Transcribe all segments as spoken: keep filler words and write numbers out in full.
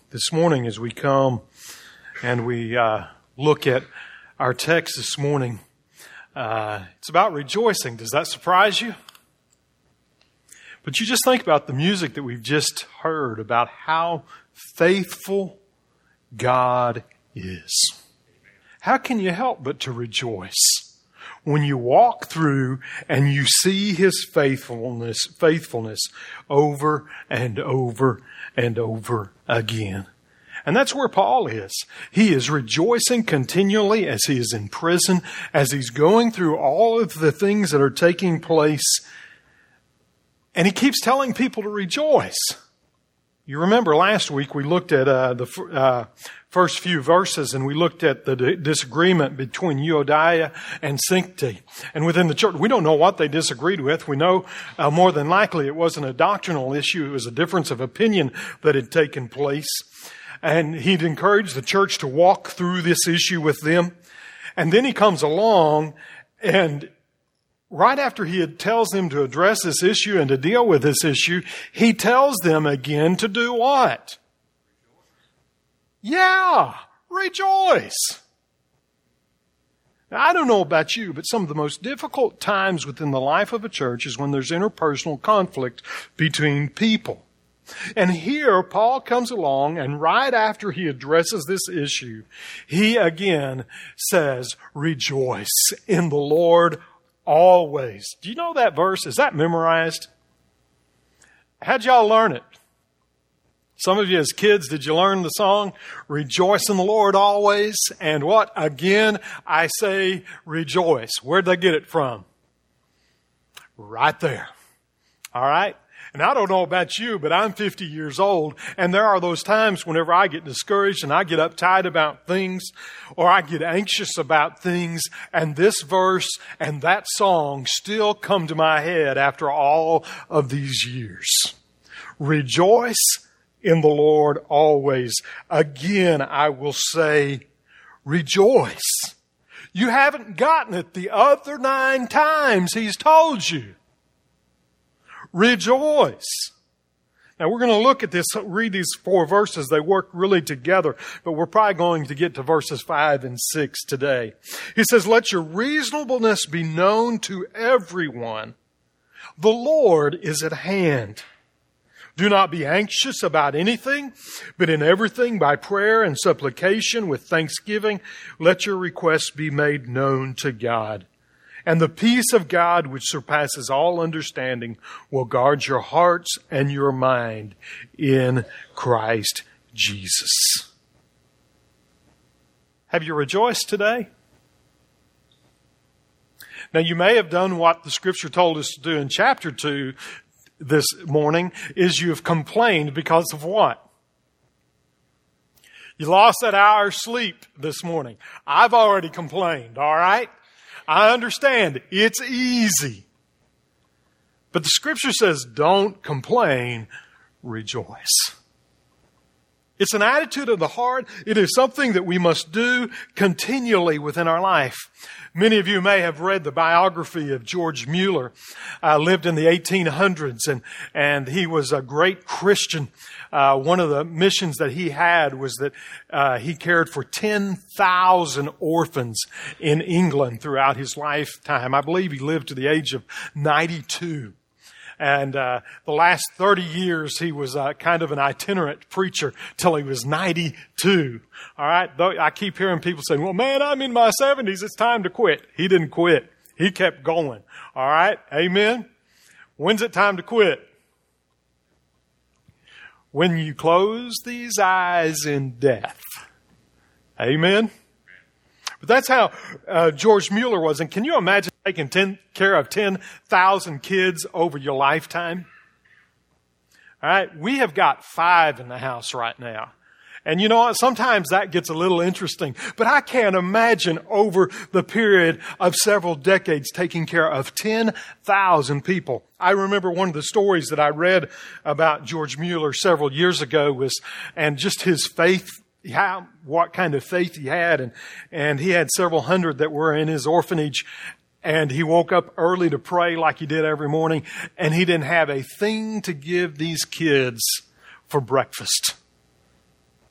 This morning as we come and we uh, look at our text this morning, uh, it's about rejoicing. Does that surprise you? But you just think about the music that we've just heard about how faithful God is. How can you help but to rejoice when you walk through and you see His faithfulness, faithfulness over and over and over again? And that's where Paul is. He is rejoicing continually as he is in prison, as he's going through all of the things that are taking place. And he keeps telling people to rejoice. You remember last week we looked at uh, the uh, first few verses and we looked at the d- disagreement between Euodia and Syntyche. And within the church, we don't know what they disagreed with. We know uh, more than likely it wasn't a doctrinal issue. It was a difference of opinion that had taken place. And he'd encouraged the church to walk through this issue with them. And then he comes along and right after he had tells them to address this issue and to deal with this issue, he tells them again to do what? Yeah, rejoice. Now, I don't know about you, but some of the most difficult times within the life of a church is when there's interpersonal conflict between people. And here, Paul comes along, and right after he addresses this issue, he again says, rejoice in the Lord always. Do you know that verse? Is that memorized? How'd y'all learn it? Some of you as kids, did you learn the song? Rejoice in the Lord always. And what? Again, I say rejoice. Where'd they get it from? Right there. All right? And I don't know about you, but I'm fifty years old, and there are those times whenever I get discouraged and I get uptight about things, or I get anxious about things, and this verse and that song still come to my head after all of these years. Rejoice in the Lord always. Again, I will say, rejoice. You haven't gotten it the other nine times He's told you. Rejoice. Now we're going to look at this, read these four verses. They work really together, but we're probably going to get to verses five and six today. He says, let your reasonableness be known to everyone. The Lord is at hand. Do not be anxious about anything, but in everything by prayer and supplication with thanksgiving, let your requests be made known to God. And the peace of God, which surpasses all understanding, will guard your hearts and your mind in Christ Jesus. Have you rejoiced today? Now, you may have done what the Scripture told us to do in chapter two this morning, is you have complained because of what? You lost that hour's sleep this morning. I've already complained, all right? I understand. It's easy. But the Scripture says, don't complain, rejoice. It's an attitude of the heart. It is something that we must do continually within our life. Many of you may have read the biography of George Mueller. Uh, lived in the eighteen hundreds, and, and he was a great Christian. Uh, one of the missions that he had was that uh, he cared for ten thousand orphans in England throughout his lifetime. I believe he lived to the age of ninety-two. And uh, the last thirty years, he was uh, kind of an itinerant preacher till he was ninety-two. All right? Though I keep hearing people saying, well, man, I'm in my seventies. It's time to quit. He didn't quit. He kept going. All right? Amen? When's it time to quit? When you close these eyes in death. Amen? But that's how uh, George Mueller was. And can you imagine taking ten, care of ten thousand kids over your lifetime? All right. We have got five in the house right now. And you know what? Sometimes that gets a little interesting. But I can't imagine over the period of several decades taking care of ten thousand people. I remember one of the stories that I read about George Mueller several years ago was, and just his faith, how, what kind of faith he had. And, and he had several hundred that were in his orphanage. And he woke up early to pray like he did every morning. And he didn't have a thing to give these kids for breakfast.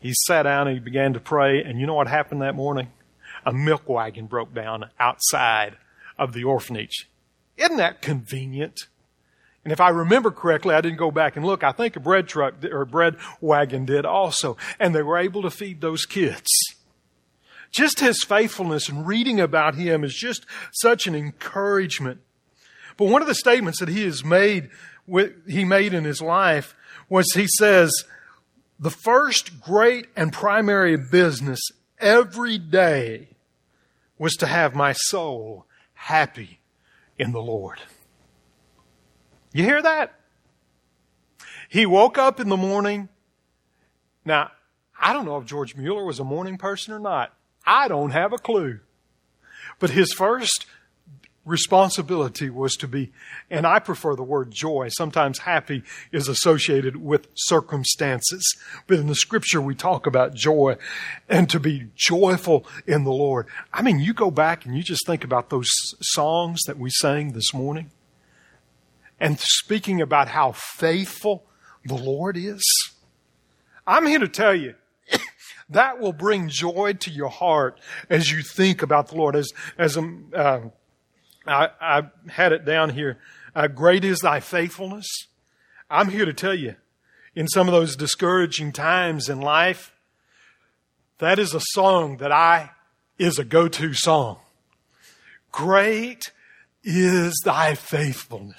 he sat down and he began to pray. And you know what happened that morning? A milk wagon broke down outside of the orphanage. Isn't that convenient? And if I remember correctly, I didn't go back and look. I think a bread truck or a bread wagon did also. And they were able to feed those kids. Just his faithfulness and reading about him is just such an encouragement. But one of the statements that he has made, he made in his life was he says, the first great and primary business every day was to have my soul happy in the Lord. You hear that? He woke up in the morning. Now, I don't know if George Mueller was a morning person or not. I don't have a clue. But his first responsibility was to be, and I prefer the word joy. Sometimes happy is associated with circumstances. But in the Scripture we talk about joy and to be joyful in the Lord. I mean, you go back and you just think about those songs that we sang this morning. And speaking about how faithful the Lord is. I'm here to tell you, that will bring joy to your heart as you think about the Lord. As, as um, uh, I, I had it down here, uh, great is thy faithfulness. I'm here to tell you, in some of those discouraging times in life, that is a song that I, is a go-to song. Great is thy faithfulness.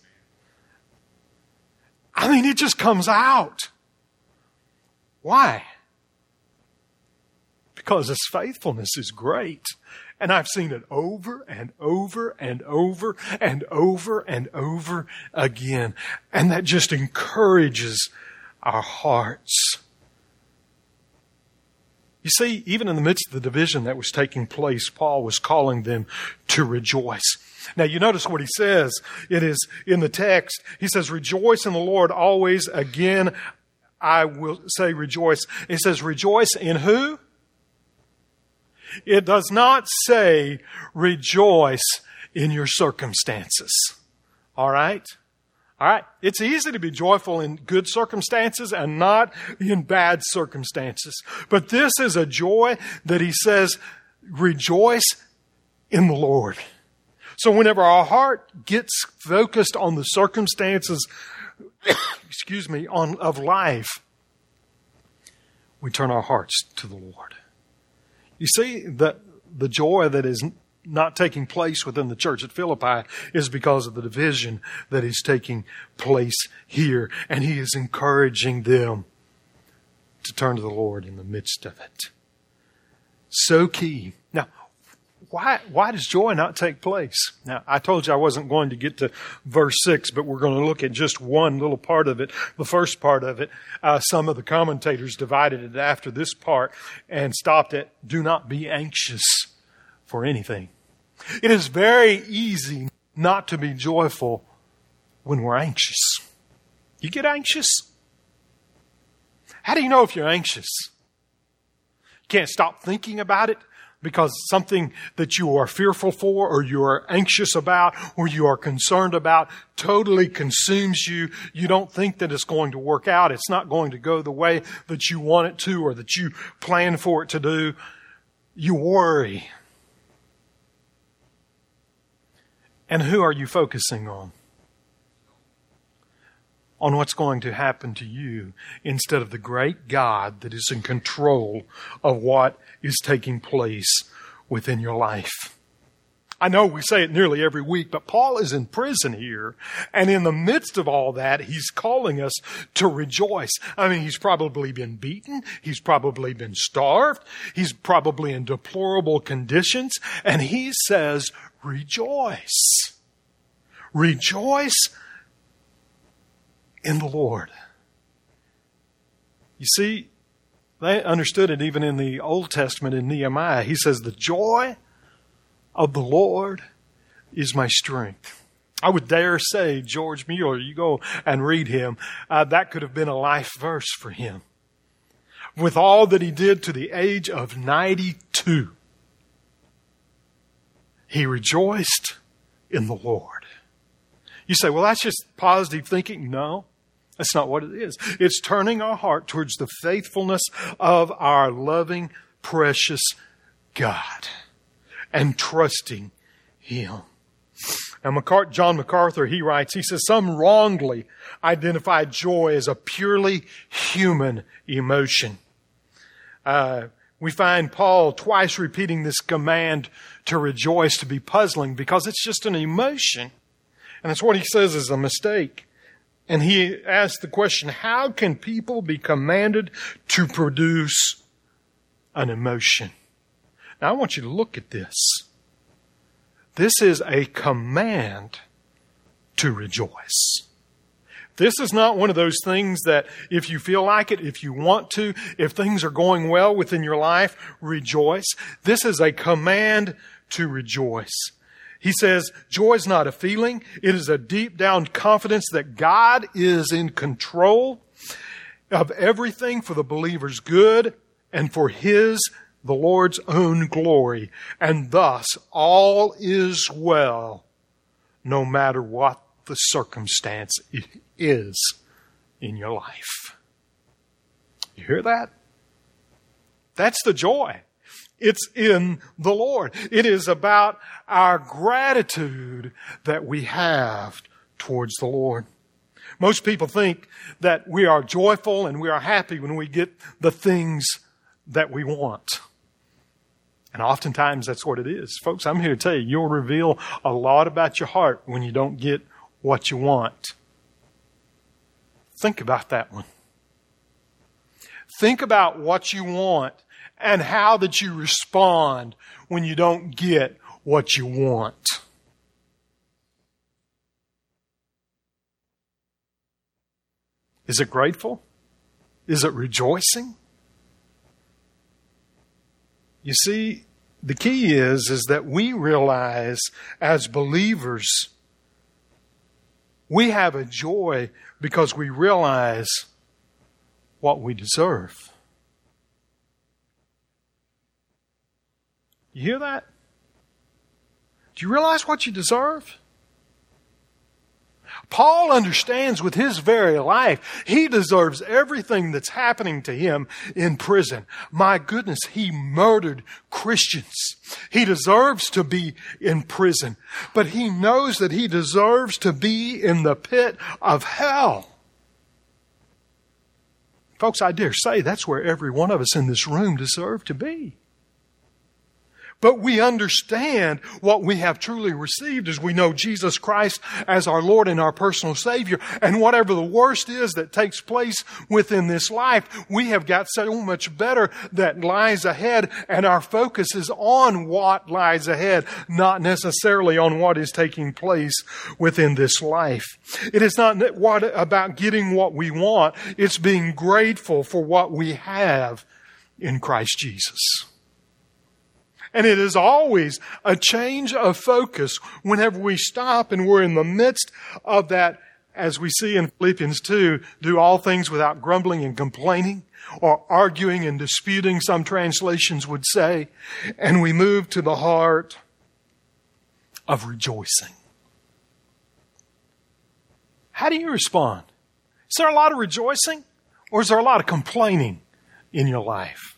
I mean, it just comes out. Why? Because His faithfulness is great. And I've seen it over and over and over and over and over again. And that just encourages our hearts. You see, even in the midst of the division that was taking place, Paul was calling them to rejoice. Now, you notice what he says. It is in the text. He says, rejoice in the Lord always. Again, I will say rejoice. It says, rejoice in who? It does not say rejoice in your circumstances. All right? All right. It's easy to be joyful in good circumstances and not in bad circumstances. But this is a joy that he says, rejoice in the Lord. So whenever our heart gets focused on the circumstances, excuse me, on of life, we turn our hearts to the Lord. You see, that the joy that is not taking place within the church at Philippi is because of the division that is taking place here. And he is encouraging them to turn to the Lord in the midst of it. So key. Now, why, why does joy not take place? Now, I told you I wasn't going to get to verse six, but we're going to look at just one little part of it. The first part of it, uh, some of the commentators divided it after this part and stopped at, do not be anxious for anything. It is very easy not to be joyful when we're anxious. You get anxious? How do you know if you're anxious? You can't stop thinking about it because something that you are fearful for or you are anxious about or you are concerned about totally consumes you. You don't think that it's going to work out. It's not going to go the way that you want it to or that you plan for it to do. You worry. And who are you focusing on? On what's going to happen to you instead of the great God that is in control of what is taking place within your life. I know we say it nearly every week, but Paul is in prison here. And in the midst of all that, he's calling us to rejoice. I mean, he's probably been beaten. He's probably been starved. He's probably in deplorable conditions. And he says, rejoice. Rejoice in the Lord. You see, they understood it even in the Old Testament in Nehemiah. He says, the joy of the Lord is my strength. I would dare say, George Mueller, you go and read him, uh, that could have been a life verse for him. With all that he did to the age of ninety-two, he rejoiced in the Lord. You say, well, that's just positive thinking. No. That's not what it is. It's turning our heart towards the faithfulness of our loving, precious God and trusting Him. Now, MacArthur, John MacArthur, he writes, he says, some wrongly identify joy as a purely human emotion. Uh, we find Paul twice repeating this command to rejoice to be puzzling because it's just an emotion. And that's what he says is a mistake. And he asks the question, how can people be commanded to produce an emotion? Now, I want you to look at this. This is a command to rejoice. This is not one of those things that if you feel like it, if you want to, if things are going well within your life, rejoice. This is a command to rejoice. He says, joy is not a feeling. It is a deep down confidence that God is in control of everything for the believer's good and for His, the Lord's own glory. And thus, all is well, no matter what the circumstance is in your life. You hear that? That's the joy. It's in the Lord. It is about our gratitude that we have towards the Lord. Most people think that we are joyful and we are happy when we get the things that we want. And oftentimes that's what it is. Folks, I'm here to tell you, you'll reveal a lot about your heart when you don't get what you want. Think about that one. Think about what you want and how that you respond when you don't get what you want. Is it grateful? Is it rejoicing? You see, the key is, is that we realize as believers, we have a joy because we realize what we deserve. You hear that? Do you realize what you deserve? Paul understands with his very life, he deserves everything that's happening to him in prison. My goodness, he murdered Christians. He deserves to be in prison, but he knows that he deserves to be in the pit of hell. Folks, I dare say that's where every one of us in this room deserve to be. But we understand what we have truly received as we know Jesus Christ as our Lord and our personal Savior. And whatever the worst is that takes place within this life, we have got so much better that lies ahead. And our focus is on what lies ahead, not necessarily on what is taking place within this life. It is not what about getting what we want. It's being grateful for what we have in Christ Jesus. And it is always a change of focus whenever we stop and we're in the midst of that, as we see in Philippians two, do all things without grumbling and complaining or arguing and disputing, some translations would say. And we move to the heart of rejoicing. How do you respond? Is there a lot of rejoicing or is there a lot of complaining in your life?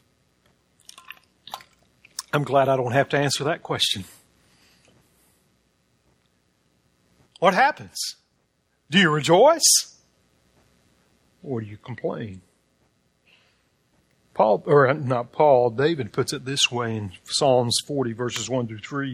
I'm glad I don't have to answer that question. What happens? Do you rejoice? Or do you complain? Paul, or not Paul, David puts it this way in Psalms forty, verses one through three.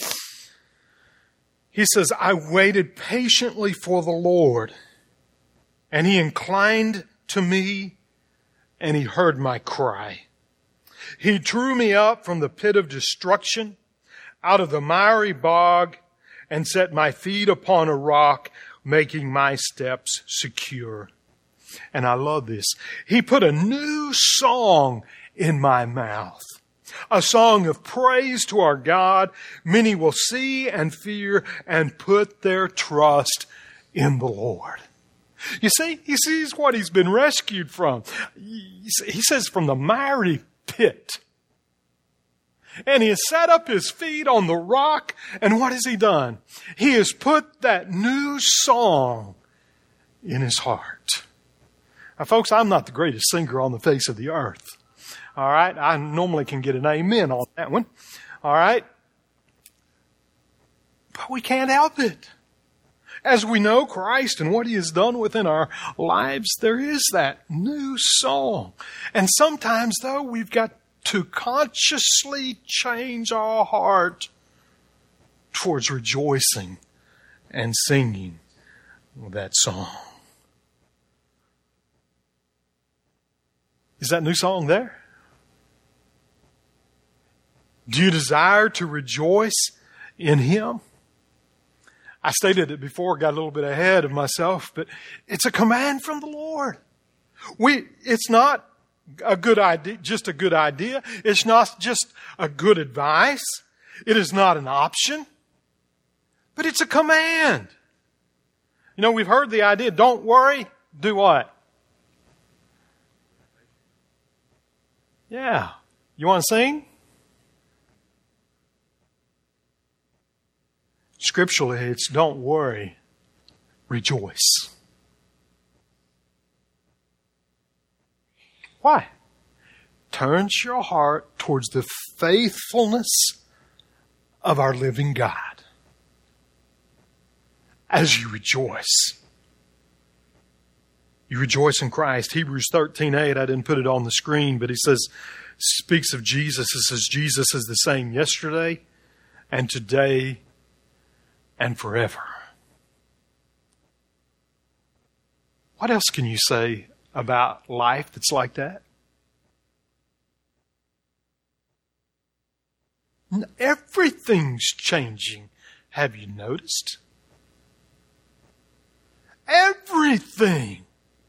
He says, I waited patiently for the Lord, and He inclined to me, and He heard my cry. He drew me up from the pit of destruction, out of the miry bog, and set my feet upon a rock, making my steps secure. And I love this. He put a new song in my mouth, a song of praise to our God. Many will see and fear and put their trust in the Lord. You see, he sees what he's been rescued from. He says from the miry pit. And he has set up his feet on the rock. And what has he done? He has put that new song in his heart. Now, folks, I'm not the greatest singer on the face of the earth. All right? I normally can get an amen on that one. All right? But we can't help it. As we know Christ and what He has done within our lives, there is that new song. And sometimes, though, we've got to consciously change our heart towards rejoicing and singing that song. Is that new song there? Do you desire to rejoice in Him? I stated it before, got a little bit ahead of myself, but it's a command from the Lord. We, it's not a good idea, just a good idea. It's not just a good advice. It is not an option, but it's a command. You know, we've heard the idea, don't worry, do what? Yeah. You want to sing? Scripturally, it's don't worry, rejoice. Why? Turns your heart towards the faithfulness of our living God as you rejoice. You rejoice in Christ. Hebrews thirteen eight, I didn't put it on the screen, but he says, speaks of Jesus. It says Jesus is the same yesterday and today and forever. What else can you say about life that's like that? Everything's changing. Have you noticed? Everything.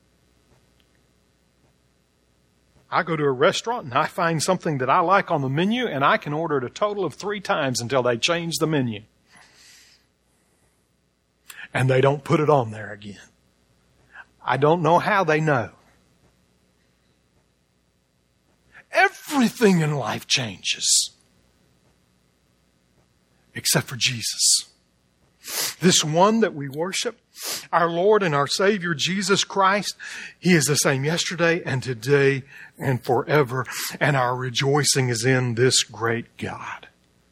I go to a restaurant and I find something that I like on the menu and I can order it a total of three times until they change the menu. And they don't put it on there again. I don't know how they know. Everything in life changes. Except for Jesus. This one that we worship, our Lord and our Savior, Jesus Christ, He is the same yesterday and today and forever. And our rejoicing is in this great God.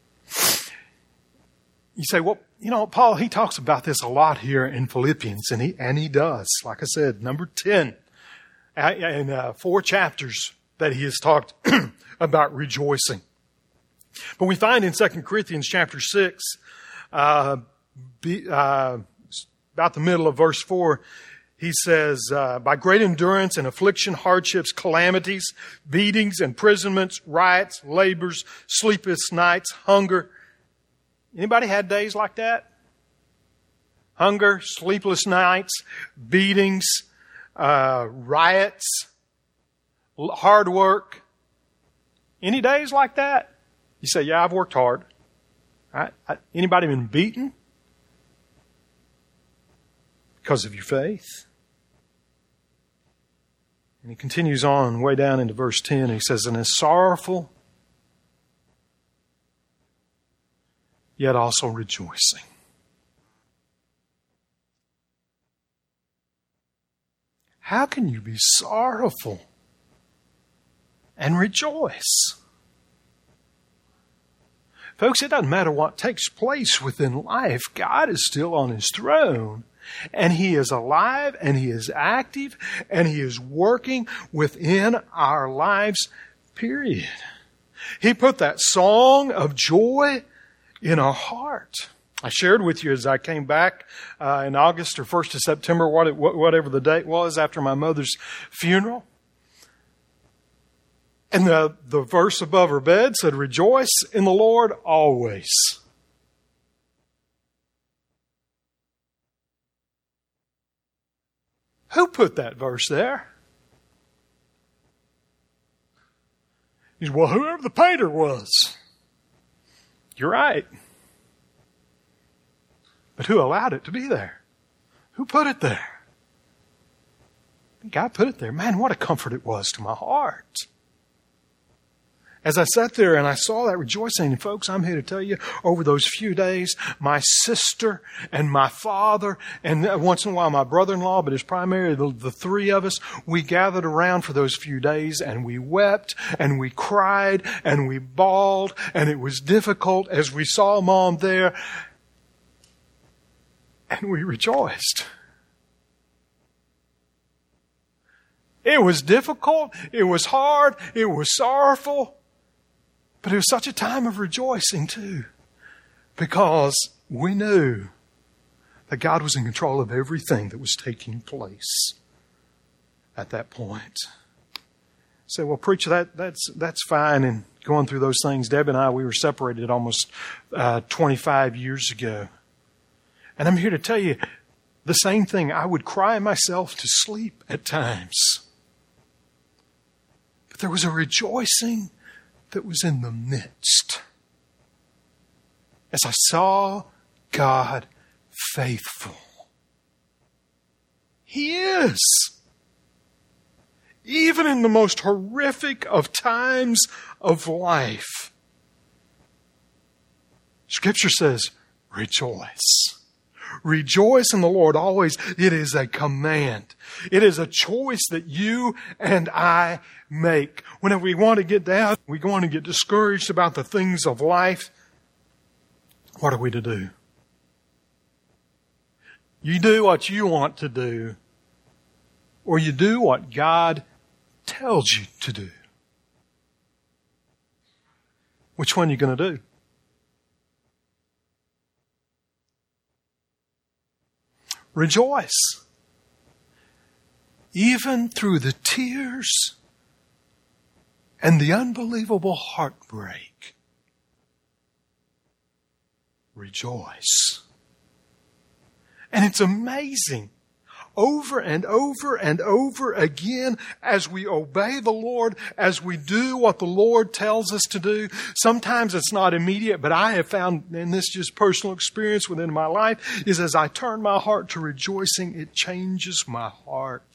You say, well, you know, Paul, he talks about this a lot here in Philippians, and he and he does. Like I said, number ten, in uh, four chapters that he has talked about rejoicing. But we find in Second Corinthians chapter six, uh, be, uh, about the middle of verse four, he says, uh, by great endurance and affliction, hardships, calamities, beatings, imprisonments, riots, labors, sleepless nights, hunger. Anybody had days like that? Hunger, sleepless nights, beatings, uh, riots, hard work. Any days like that? You say, yeah, I've worked hard. Right? Anybody been beaten? Because of your faith? And he continues on way down into verse ten. He says, and is sorrowful, yet also rejoicing. How can you be sorrowful and rejoice? Folks, it doesn't matter what takes place within life. God is still on His throne. And He is alive, and He is active, and He is working within our lives, period. He put that song of joy in our heart. I shared with you as I came back uh, in August or first of September, what it, whatever the date was after my mother's funeral. And the, the verse above her bed said, rejoice in the Lord always. Who put that verse there? He said, well, whoever the painter was. You're right. But who allowed it to be there? Who put it there? God put it there. Man, what a comfort it was to my heart. As I sat there and I saw that rejoicing, and folks, I'm here to tell you, over those few days, my sister and my father, and once in a while my brother-in-law, but it's primarily the, the three of us, we gathered around for those few days and we wept and we cried and we bawled, and it was difficult as we saw Mom there, and we rejoiced. It was difficult, it was hard, it was sorrowful. But it was such a time of rejoicing too, because we knew that God was in control of everything that was taking place at that point. Say, well, preacher, that, that's, that's fine. And going through those things, Deb and I, we were separated almost uh, twenty-five years ago. And I'm here to tell you the same thing. I would cry myself to sleep at times. But there was a rejoicing that was in the midst. As I saw God faithful. He is. Even in the most horrific of times of life. Scripture says, rejoice. Rejoice in the Lord always. It is a command. It is a choice that you and I make. Whenever we want to get down, we want to get discouraged about the things of life, what are we to do? You do what you want to do, or you do what God tells you to do. Which one are you going to do? Rejoice. Even through the tears and the unbelievable heartbreak. Rejoice. And it's amazing. Over and over and over again, as we obey the Lord, as we do what the Lord tells us to do. Sometimes it's not immediate, but I have found, and this just personal experience within my life, is as I turn my heart to rejoicing, it changes my heart.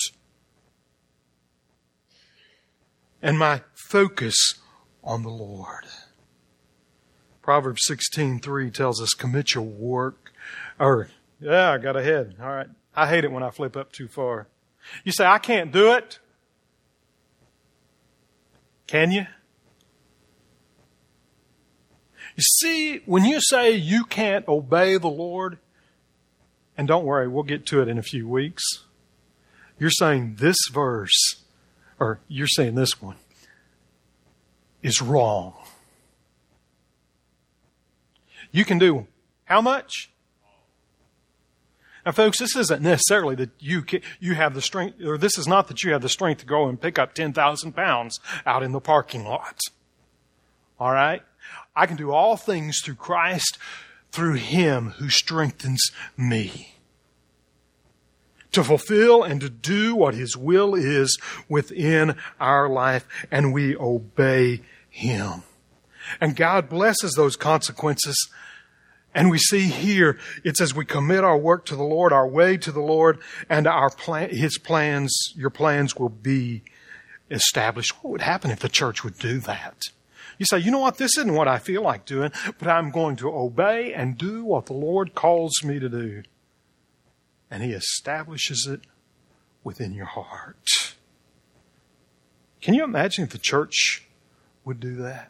And my focus on the Lord. Proverbs sixteen three tells us, commit your work. Or, yeah, I got ahead. All right. I hate it when I flip up too far. You say, I can't do it. Can you? You see, when you say you can't obey the Lord, and don't worry, we'll get to it in a few weeks, you're saying this verse, or you're saying this one, is wrong. You can do how much? Now, folks, this isn't necessarily that you can, you have the strength, or this is not that you have the strength to go and pick up ten thousand pounds out in the parking lot. All right? I can do all things through Christ, through Him who strengthens me. To fulfill and to do what His will is within our life, and we obey Him. And God blesses those consequences. And we see here, it says we commit our work to the Lord, our way to the Lord, and our plan, His plans, your plans will be established. What would happen if the church would do that? You say, you know what, this isn't what I feel like doing, but I'm going to obey and do what the Lord calls me to do. And He establishes it within your heart. Can you imagine if the church would do that?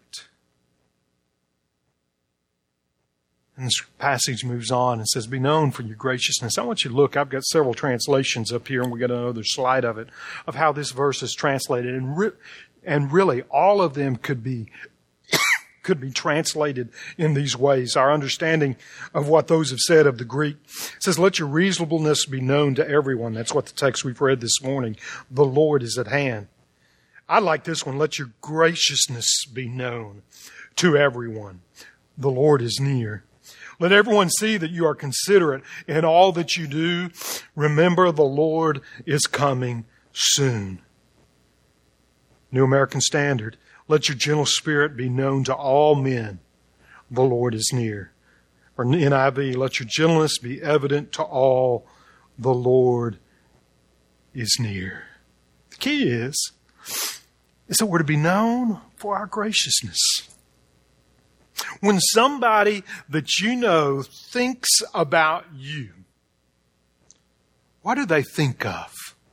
And this passage moves on and says, be known for your graciousness. I want you to look. I've got several translations up here, and we got another slide of it, of how this verse is translated. And, re- and really, all of them could be could be translated in these ways. Our understanding of what those have said of the Greek says, let your reasonableness be known to everyone. That's what the text we've read this morning. The Lord is at hand. I like this one. Let your graciousness be known to everyone. The Lord is near. Let everyone see that you are considerate in all that you do. Remember, the Lord is coming soon. New American Standard. Let your gentle spirit be known to all men. The Lord is near. Or N I V, let your gentleness be evident to all. The Lord is near. The key is, is that we're to be known for our graciousness. When somebody that you know thinks about you, what do they think of?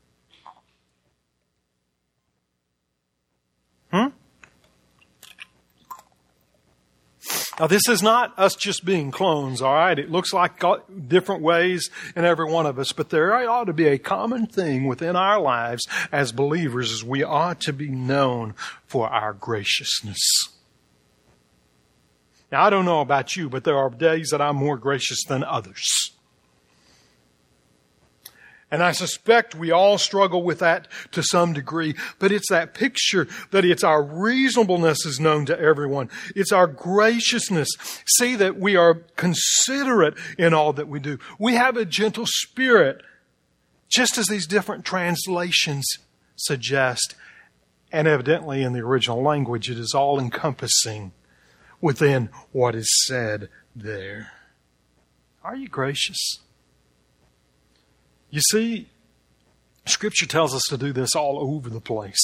Hmm? Now, this is not us just being clones, all right? It looks like different ways in every one of us, but there ought to be a common thing within our lives as believers, as we ought to be known for our graciousness. Now, I don't know about you, but there are days that I'm more gracious than others. And I suspect we all struggle with that to some degree, but it's that picture that it's our reasonableness is known to everyone. It's our graciousness. See that we are considerate in all that we do. We have a gentle spirit, just as these different translations suggest. And evidently in the original language, it is all encompassing within what is said there. Are you gracious? You see, Scripture tells us to do this all over the place.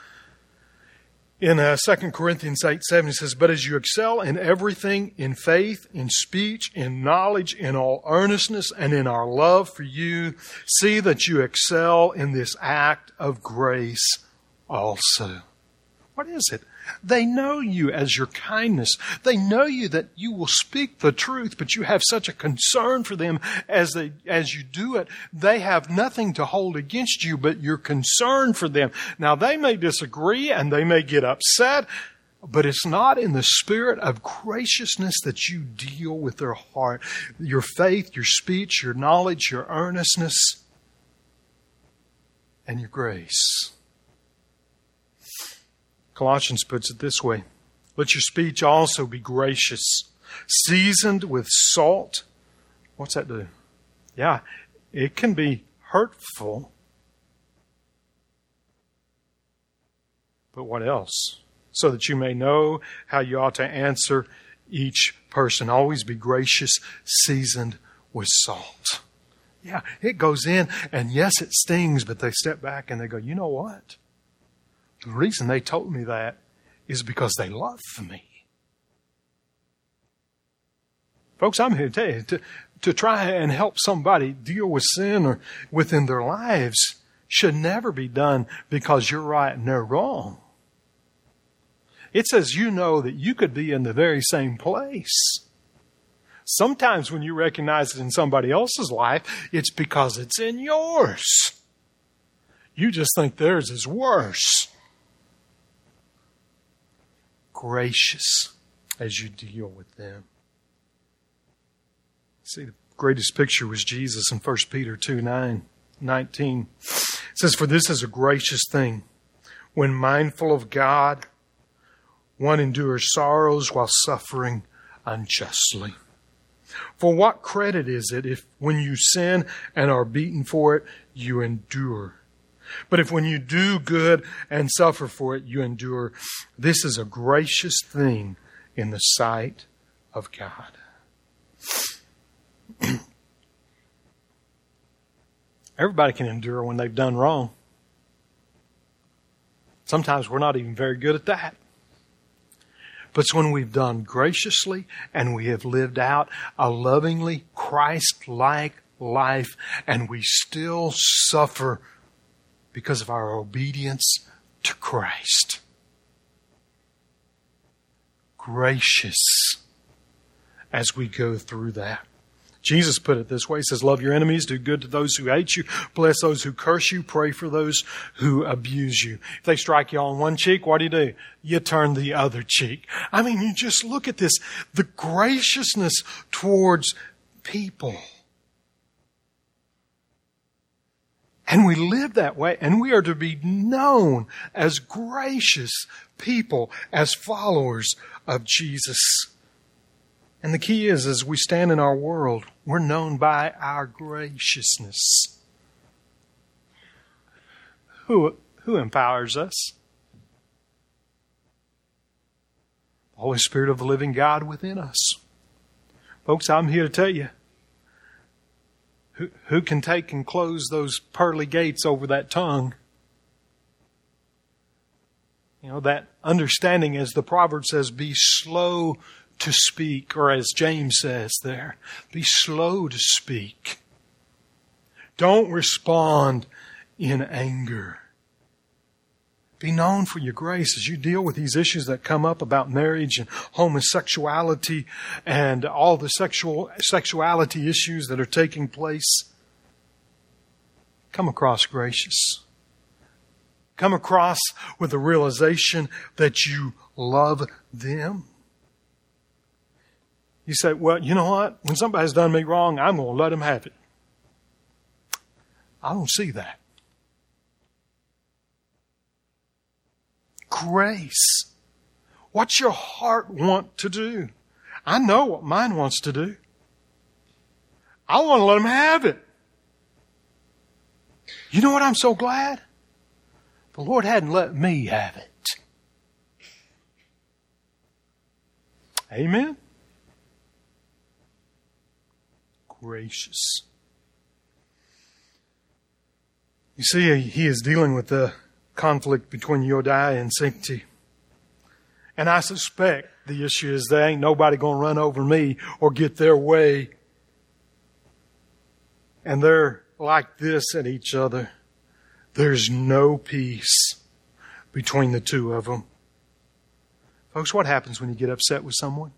In uh, Second Corinthians eight seven, it says, "But as you excel in everything, in faith, in speech, in knowledge, in all earnestness, and in our love for you, see that you excel in this act of grace also." What is it? They know you as your kindness. They know you that you will speak the truth, but you have such a concern for them as they, as you do it. They have nothing to hold against you, but your concern for them. Now, they may disagree and they may get upset, but it's not in the spirit of graciousness that you deal with their heart. Your faith, your speech, your knowledge, your earnestness, and your grace. Colossians puts it this way: "Let your speech also be gracious, seasoned with salt." What's that do? Yeah, it can be hurtful. But what else? "So that you may know how you ought to answer each person." Always be gracious, seasoned with salt. Yeah, it goes in, and yes, it stings, but they step back and they go, you know what? The reason they told me that is because they love me. Folks, I'm here to tell you, to, to try and help somebody deal with sin or within their lives should never be done because you're right and they're wrong. It says you know that you could be in the very same place. Sometimes when you recognize it in somebody else's life, it's because it's in yours. You just think theirs is worse. Gracious as you deal with them. See, the greatest picture was Jesus in First Peter two nine, nineteen. It says, "For this is a gracious thing, when mindful of God, one endures sorrows while suffering unjustly. For what credit is it if when you sin and are beaten for it, you endure? But if when you do good and suffer for it, you endure, this is a gracious thing in the sight of God." Everybody can endure when they've done wrong. Sometimes we're not even very good at that. But it's when we've done graciously and we have lived out a lovingly Christ-like life and we still suffer because of our obedience to Christ. Gracious as we go through that. Jesus put it this way. He says, "Love your enemies, do good to those who hate you, bless those who curse you, pray for those who abuse you." If they strike you on one cheek, what do you do? You turn the other cheek. I mean, you just look at this, the graciousness towards people. And we live that way, and we are to be known as gracious people, as followers of Jesus. And the key is, as we stand in our world, we're known by our graciousness. Who, who empowers us? The Holy Spirit of the living God within us. Folks, I'm here to tell you, who, who can take and close those pearly gates over that tongue? You know, that understanding, as the proverb says, be slow to speak, or as James says there, be slow to speak. Don't respond in anger. Be known for your grace as you deal with these issues that come up about marriage and homosexuality and all the sexual sexuality issues that are taking place. Come across gracious. Come across with the realization that you love them. You say, well, you know what? When somebody's done me wrong, I'm going to let them have it. I don't see that. Grace. What's your heart want to do? I know what mine wants to do. I want to let them have it. You know what? I'm so glad the Lord hadn't let me have it. Amen. Gracious. You see, he is dealing with the conflict between Yodiah and Syntyche. And I suspect the issue is there ain't nobody going to run over me or get their way. And they're like this at each other. There's no peace between the two of them. Folks, what happens when you get upset with someone?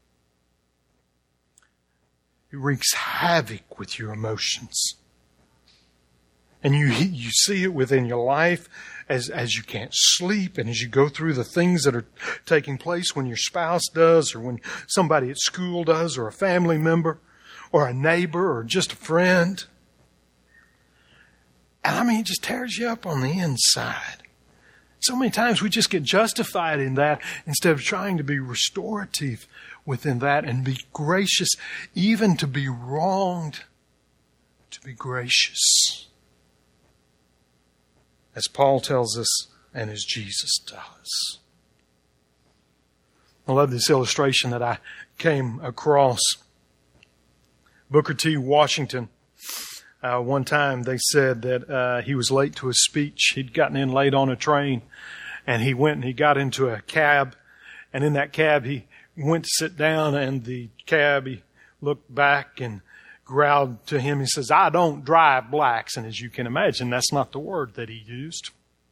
It wreaks havoc with your emotions. And you you see it within your life as, as you can't sleep and as you go through the things that are taking place when your spouse does or when somebody at school does or a family member or a neighbor or just a friend. And I mean, it just tears you up on the inside. So many times we just get justified in that instead of trying to be restorative within that and be gracious, even to be wronged, to be gracious. As Paul tells us and as Jesus does. I love this illustration that I came across. Booker T. Washington, uh, one time they said that uh, he was late to a speech. He'd gotten in late on a train, and he went and he got into a cab, and in that cab he went to sit down, and the cab, he looked back and growled to him. He says, I don't drive blacks. And as you can imagine, that's not the word that he used.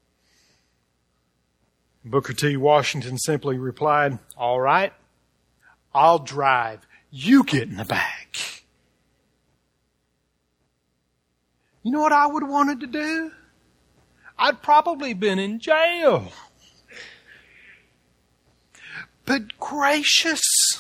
Booker T. Washington simply replied, all right, I'll drive. You get in the back. You know what I would have wanted to do? I'd probably been in jail. But gracious.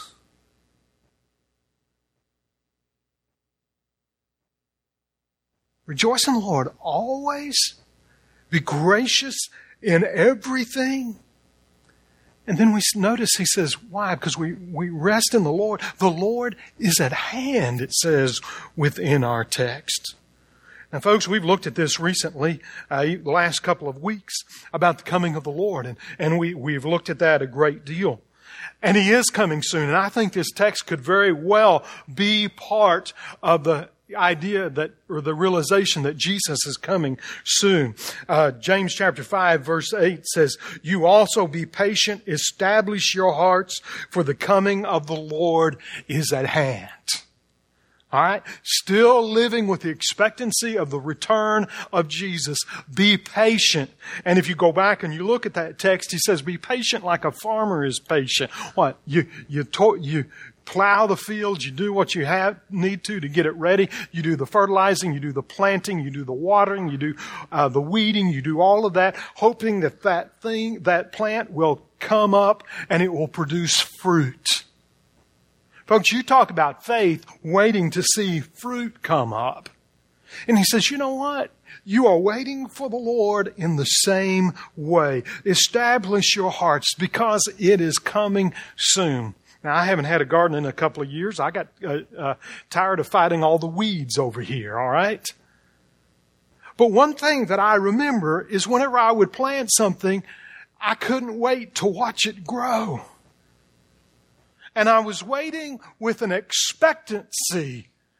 Rejoice in the Lord always. Be gracious in everything. And then we notice he says, why? Because we, we rest in the Lord. The Lord is at hand, it says within our text. Now, folks, we've looked at this recently, uh, the last couple of weeks, about the coming of the Lord. And, and we, we've looked at that a great deal. And He is coming soon. And I think this text could very well be part of the idea that, or the realization that Jesus is coming soon. Uh, James chapter five verse eight says, you also be patient, establish your hearts, for the coming of the Lord is at hand. All right? Still living with the expectancy of the return of Jesus. Be patient. And if you go back and you look at that text, he says, be patient like a farmer is patient. What? You, you, to, you, plow the fields, you do what you have need to to get it ready. You do the fertilizing, you do the planting, you do the watering, you do uh, the weeding, you do all of that, hoping that that thing, that plant will come up and it will produce fruit. Folks, you talk about faith waiting to see fruit come up. And he says, you know what? You are waiting for the Lord in the same way. Establish your hearts because it is coming soon. Now, I haven't had a garden in a couple of years. I got uh, uh, tired of fighting all the weeds over here, all right? But one thing that I remember is whenever I would plant something, I couldn't wait to watch it grow. And I was waiting with an expectancy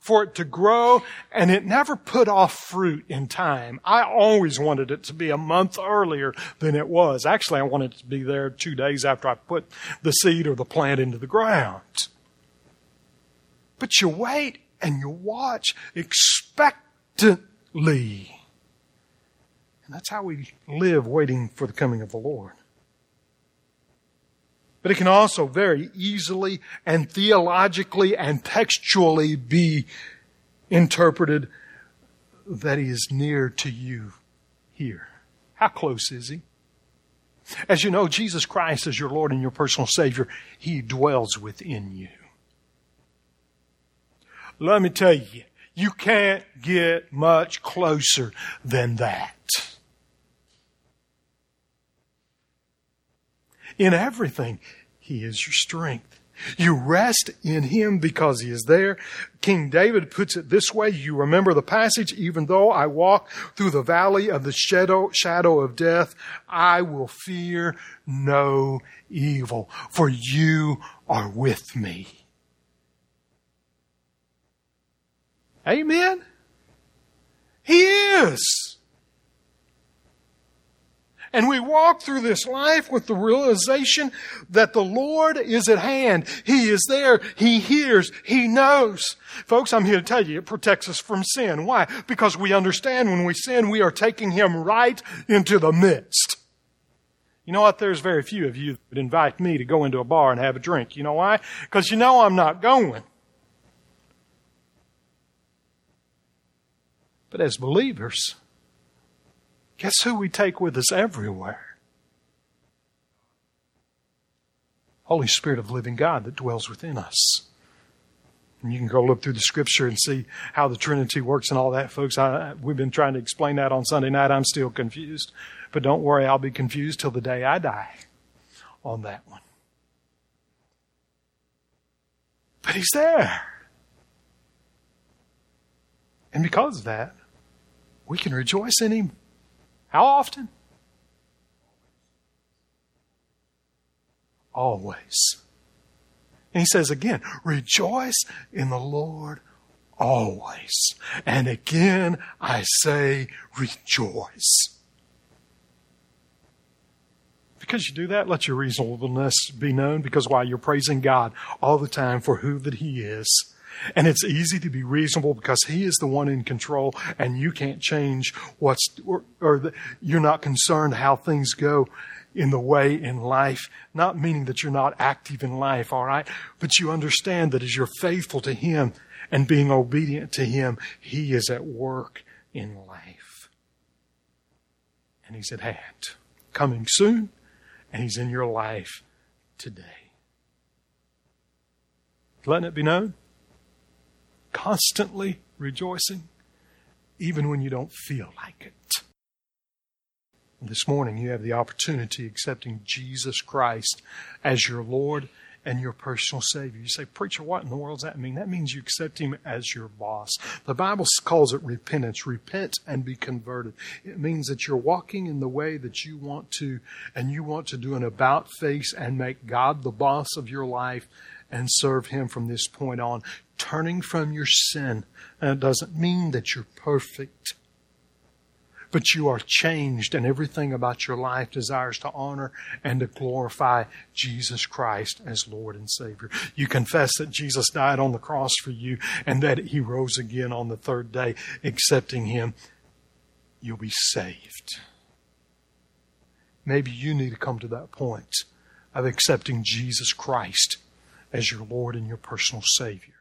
for it to grow, and it never put off fruit in time. I always wanted it to be a month earlier than it was. Actually, I wanted it to be there two days after I put the seed or the plant into the ground. But you wait and you watch expectantly. And that's how we live, waiting for the coming of the Lord. But it can also very easily and theologically and textually be interpreted that He is near to you here. How close is He? As you know, Jesus Christ is your Lord and your personal Savior. He dwells within you. Let me tell you, you can't get much closer than that. In everything, He is your strength. You rest in Him because He is there. King David puts it this way. You remember the passage, even though I walk through the valley of the shadow, shadow of death, I will fear no evil, for you are with me. Amen? He is. And we walk through this life with the realization that the Lord is at hand. He is there. He hears. He knows. Folks, I'm here to tell you, it protects us from sin. Why? Because we understand when we sin, we are taking Him right into the midst. You know what? There's very few of you that would invite me to go into a bar and have a drink. You know why? Because you know I'm not going. But as believers, guess who we take with us everywhere? Holy Spirit of the living God that dwells within us. And you can go look through the Scripture and see how the Trinity works and all that, folks. I, we've been trying to explain that on Sunday night. I'm still confused. But don't worry, I'll be confused till the day I die on that one. But He's there. And because of that, we can rejoice in Him. How often? Always. And He says again, rejoice in the Lord always. And again, I say rejoice. Because you do that, let your reasonableness be known, because while you're praising God all the time for who that He is. And it's easy to be reasonable because He is the one in control, and you can't change what's, or, or the, you're not concerned how things go in the way in life. Not meaning that you're not active in life, all right? But you understand that as you're faithful to Him and being obedient to Him, He is at work in life. And He's at hand, coming soon, and He's in your life today. Letting it be known. Constantly rejoicing, even when you don't feel like it. And this morning you have the opportunity accepting Jesus Christ as your Lord and your personal Savior. You say, preacher, what in the world does that mean? That means you accept Him as your boss. The Bible calls it repentance. Repent and be converted. It means that you're walking in the way that you want to, and you want to do an about face and make God the boss of your life and serve Him from this point on. Turning from your sin. And it doesn't mean that you're perfect. But you are changed, and everything about your life desires to honor and to glorify Jesus Christ as Lord and Savior. You confess that Jesus died on the cross for you and that He rose again on the third day. Accepting Him, you'll be saved. Maybe you need to come to that point of accepting Jesus Christ as your Lord and your personal Savior.